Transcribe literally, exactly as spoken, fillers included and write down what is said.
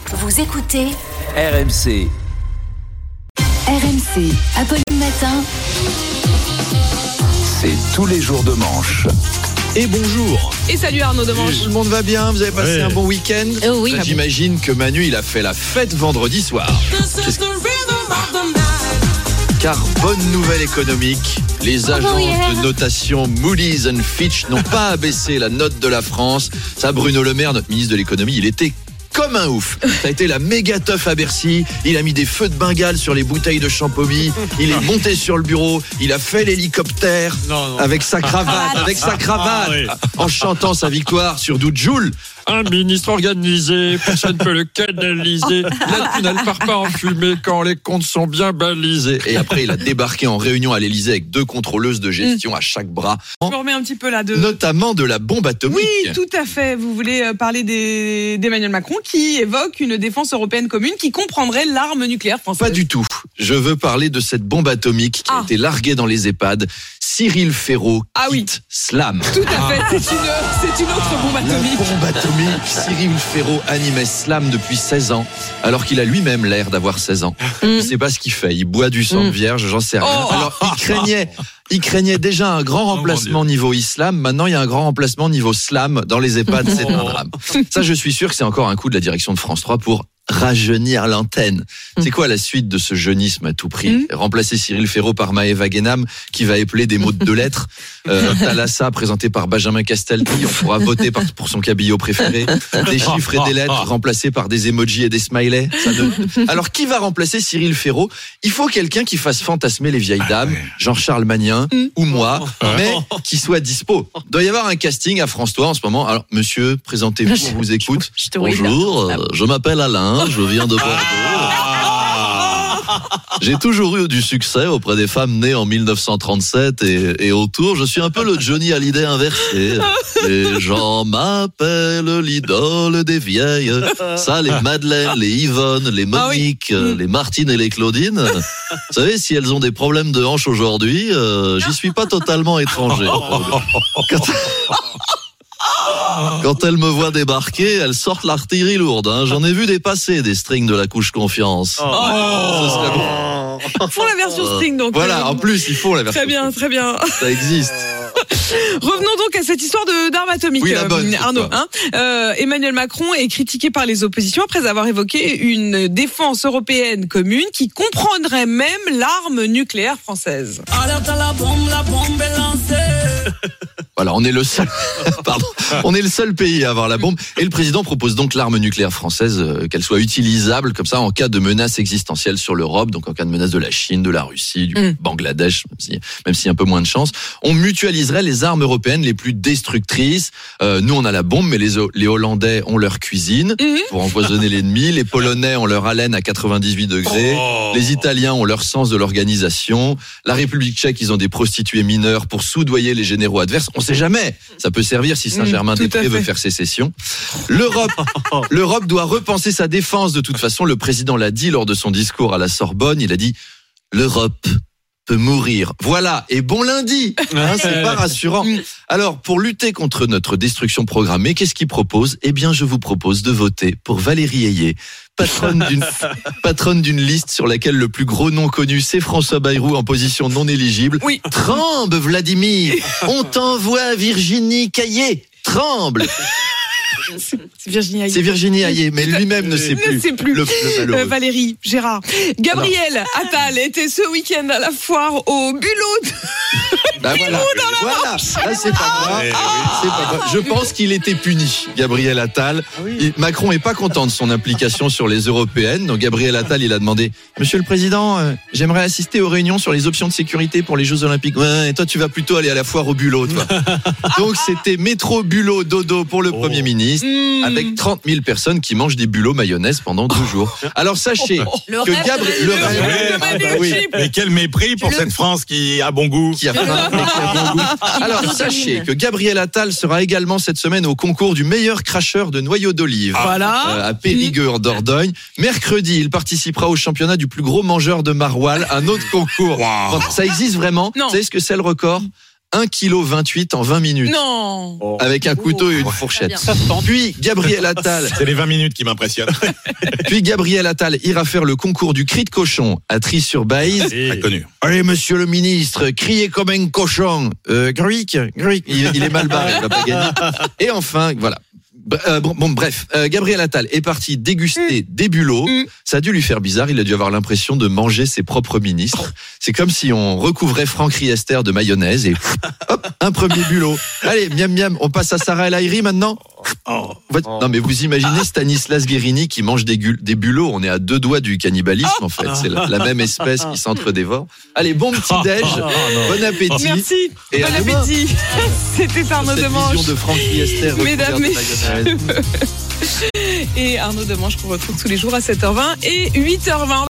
Vous écoutez R M C. R M C, Apolline Matin. C'est tous les jours de manche. Et bonjour. Et salut Arnaud Demanche. Tout le monde va bien? Vous avez passé Ouais. un bon week-end? Oh oui. J'imagine que Manu, il a fait la fête vendredi soir. Car bonne nouvelle économique, les agences Oh yeah. de notation Moody's and Fitch n'ont pas abaissé la note de la France. Ça, Bruno Le Maire, notre ministre de l'économie, il était comme un ouf. Ça a été la méga teuf à Bercy. Il a mis des feux de Bengale sur les bouteilles de Champomy. Il est monté sur le bureau. Il a fait l'hélicoptère Non, non. avec sa cravate, avec sa cravate, Ah, oui. en chantant sa victoire sur Doujoul. Un ministre organisé, personne ne peut le canaliser. La thune, elle part pas en fumée quand les comptes sont bien balisés. Et après, il a débarqué en réunion à l'Élysée avec deux contrôleuses de gestion à chaque bras, Je me remets un petit peu là de... notamment de la bombe atomique. Oui, tout à fait. Vous voulez euh, parler des- d'Emmanuel Macron qui évoque une défense européenne commune qui comprendrait l'arme nucléaire française. Pas du tout. Je veux parler de cette bombe atomique qui Ah. a été larguée dans les EHPAD. Cyril Ferraud Ah oui. quitte Slam. Tout à fait. C'est une, c'est une autre bombe La atomique. bombe atomique. Cyril Ferraud animait Slam depuis seize ans, alors qu'il a lui-même l'air d'avoir seize ans. Je sais pas ce qu'il fait. Il boit du sang de vierge, j'en sais rien. Oh. Alors, il craignait, il craignait déjà un grand remplacement niveau islam. Maintenant, il y a un grand remplacement niveau slam dans les EHPAD. C'est un drame. Ça, je suis sûr que c'est encore un coup de la direction de France trois pour rajeunir l'antenne. C'est quoi la suite de ce jeunisme à tout prix? Remplacer Cyril Ferraud par Maëva Guénam, qui va épeler des mots de deux lettres. Euh, Thalassa, présenté par Benjamin Castaldi, on pourra voter par- pour son cabillaud préféré. Des chiffres et des lettres remplacés par des emojis et des smileys. Ça ne- Alors, qui va remplacer Cyril Ferraud? Il faut quelqu'un qui fasse fantasmer les vieilles dames, Jean-Charles Magnin ou moi, mais qui soit dispo. Il doit y avoir un casting à France trois en ce moment. Alors, monsieur, présentez-vous, on vous écoute. Je te vois Bonjour, euh, je m'appelle Alain, je viens de Bordeaux. J'ai toujours eu du succès auprès des femmes nées en mille neuf cent trente-sept et, et autour. Je suis un peu le Johnny Hallyday inversé. Les gens m'appellent l'idole des vieilles. Ça, les Madeleine, les Yvonne, les Monique, euh, les Martine et les Claudine. Vous savez, si elles ont des problèmes de hanche aujourd'hui, euh, j'y suis pas totalement étranger. Quand... Quand elles me voient débarquer, elles sortent l'artillerie lourde. Hein. J'en ai vu des passer, des strings de la couche confiance. Ce serait bon. Ils font la version string donc. Voilà, euh, en plus, il faut la version. Très bien, très bien. Ça existe. Revenons donc à cette histoire de d'armes atomiques, Oui, la bonne, cette Arnaud. fois. Hein Euh, Emmanuel Macron est critiqué par les oppositions après avoir évoqué une défense européenne commune qui comprendrait même l'arme nucléaire française. Alerte à la bombe, la bombe est lancée. Voilà, on est le seul, pardon, on est le seul pays à avoir la bombe. Et le président propose donc l'arme nucléaire française, euh, qu'elle soit utilisable comme ça en cas de menace existentielle sur l'Europe, donc en cas de menace de la Chine, de la Russie, du Mm. Bangladesh, même si, même s'il y a un peu moins de chance. On mutualiserait les armes européennes les plus destructrices. Euh, nous, on a la bombe, mais les, les Hollandais ont leur cuisine Mhm. pour empoisonner l'ennemi. Les Polonais ont leur haleine à quatre-vingt-dix-huit degrés. Les Italiens ont leur sens de l'organisation. La République tchèque, ils ont des prostituées mineures pour soudoyer les généraux adverses. On sait jamais. Ça peut servir si Saint-Germain-des-Prés Tout à veut fait. faire sécession. L'Europe, l'Europe doit repenser sa défense. De toute façon, le président l'a dit lors de son discours à la Sorbonne. Il a dit l'Europe peut mourir. Voilà. Et bon lundi. Hein, c'est pas rassurant. Alors, pour lutter contre notre destruction programmée, qu'est-ce qu'il propose? Eh bien, je vous propose de voter pour Valérie Ayé, patronne d'une, patronne d'une liste sur laquelle le plus gros nom connu, c'est François Bayrou en position non éligible. Oui. Tremble, Vladimir. On t'envoie Virginie Caillé. Tremble. C'est Virginie Ayé. C'est Virginie Ayé, mais lui-même ne sait Ne plus. sait plus. Le, le malheureux. Euh, Valérie, Gérard. Gabriel Attal était ce week-end à la foire au Bulot. Bah voilà, voilà. Ah, c'est pas moi. C'est pas moi. Je pense qu'il était puni, Gabriel Attal. Il- Macron est pas content de son implication sur les européennes. Donc Gabriel Attal, il a demandé: Monsieur le Président, euh, j'aimerais assister aux réunions sur les options de sécurité pour les Jeux Olympiques. Ouais, et toi, tu vas plutôt aller à la foire au Bulot, toi. Donc c'était métro Bulot dodo pour le Premier ministre, Mmh. avec trente mille personnes qui mangent des bulots mayonnaise pendant deux jours. Alors sachez Le que rêve Gabriel, de- le le rêve- rêve de Ah Manu bah oui. Chip. Mais quel mépris pour cette France qui a bon goût. Qui a faim, mais qui a bon goût. Alors sachez que Gabriel Attal sera également cette semaine au concours du meilleur cracheur de noyaux d'olive. Voilà. Euh, à Périgueux, Dordogne. Mercredi, il participera au championnat du plus gros mangeur de maroilles, un autre concours. Wow. Ça existe vraiment? Non. Vous savez ce que c'est le record? un virgule vingt-huit kilos en vingt minutes. Non. Oh. Avec un couteau et une Très fourchette. bien. Ça se tente. Puis Gabriel Attal, C'est les vingt minutes qui m'impressionnent. puis Gabriel Attal ira faire le concours du cri de cochon à Trie-sur-Baïse. Très connu. Allez, monsieur le ministre, criez comme un cochon. Euh, Gruic, Gruic. Il, il est mal barré, il va pas gagner. Et enfin, voilà. Euh, bon, bon, bref, euh, Gabriel Attal est parti déguster des bulots. Mm. Ça a dû lui faire bizarre. Il a dû avoir l'impression de manger ses propres ministres. C'est comme si on recouvrait Franck Riester de mayonnaise et hop, un premier bulot. Allez, miam miam, on passe à Sarah El Haïry maintenant. Oh. Non mais vous imaginez Stanislas Guérini qui mange des, gu- des bulots. On est à deux doigts du cannibalisme en fait. C'est la, la même espèce qui s'entre-dévore. Allez, bon petit déj, bon appétit. Merci. Et bon à demain. appétit. C'était Arnaud Cette Demange. vision de Franck Riester Mesdames, recouvert de messieurs. mayonnaise. Et Arnaud Demange qu'on retrouve tous les jours à sept heures vingt et huit heures vingt.